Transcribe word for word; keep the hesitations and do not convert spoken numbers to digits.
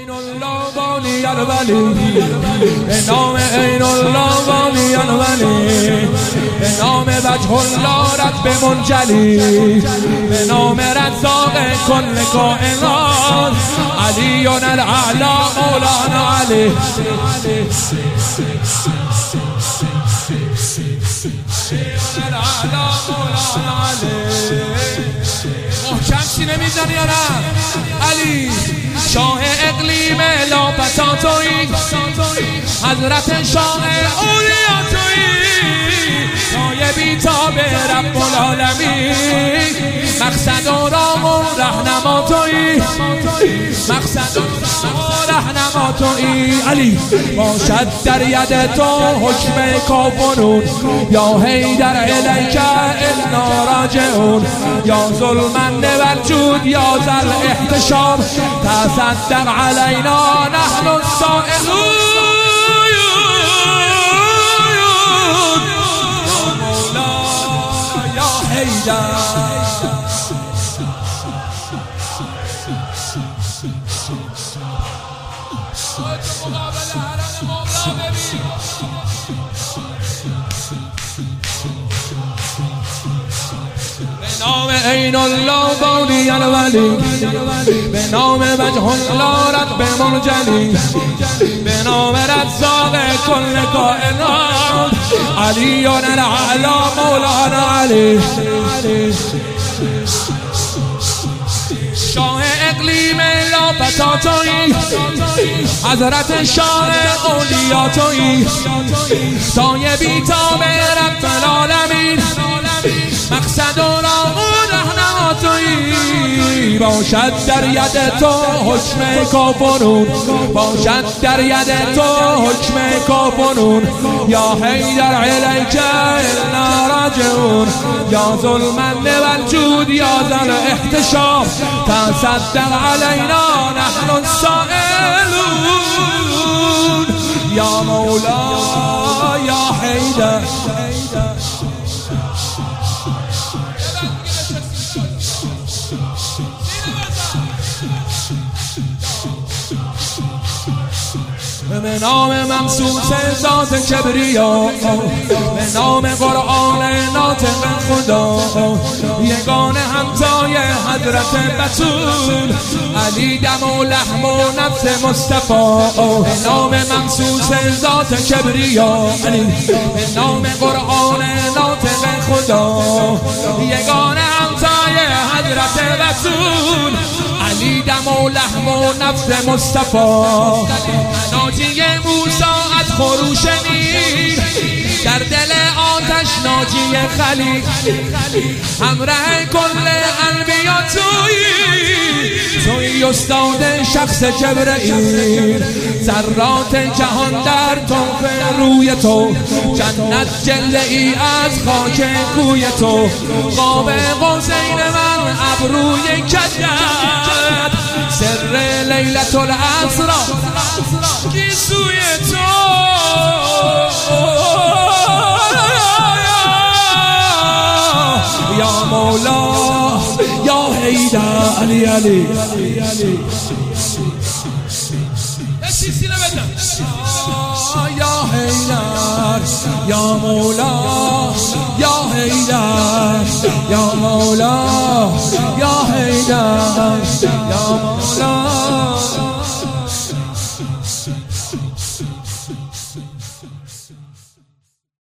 عین الله والی الولی، به نام عین الله والی الولی، به نام وجه الله رب منجلی، به نام رزاق کل کائنات، علی الاعلی مولانا علی. محکم سینه میزنی یا نه؟ علی شاه اقلیم لاپتاتویی، حضرت شاه اولیا تویی، شاه بیتاب رب العالمین، مقصد و رام و رهنما تویی، مقصد و رهنما تویی. علی باشد در ید تو حکم کافرون، یا حیدر الیک انا راجعون، یا ظلمن والجود یا ذل احتشام، تصدق علینا نحن السائلون، مولا یا حیدر. به نام عین الله والی الولی، به نام وجه الله رب منجلی، به نام رزاق کل کائنات، علی الاعلی مولانا علی. شاه اقلیم لاپتاتویی، حضرت شاه اولیا تویی، سایه بیتاب رب العالمین، مقصد و رام و رهنما تویی. باشد در ید تو حکم کافرون، باشد در ید تو حکم کافرون، یا حیدر الیک انا راجعون، یا ظلمن والجود یا ذل احتشام، تصدق علینا نحن السائلون، یا مولا یا حیدر. به نام ممسوس ذات کبریا، به نام قرآن ناطق خدا، یگانه همتای حضرت بتول، علی دم و لحم و نفس مصطفی. به نام ممسوس ذات کبریا، به نام قرآن ناطق خدا، یگانه همتای حضرت بتول، علی دم و لحم و نفس مصطفی. ناجی موسی از خروش نیل، در دل آتش ناجی خلیل، همراه کل انبیا تویی، تویی استاد شخص جبرئیل، ذرات جهان در طوف روی تو، جنت جلوه ای از خاک کوی تو، قاب قوسین من ابروی کجت، سر لیلت الاسری گیسوی تو، یا مولا یا حیدر. علی علی یا حیدر، یا مولا یا حیدر، یا مولا یا حیدر، یا مولا.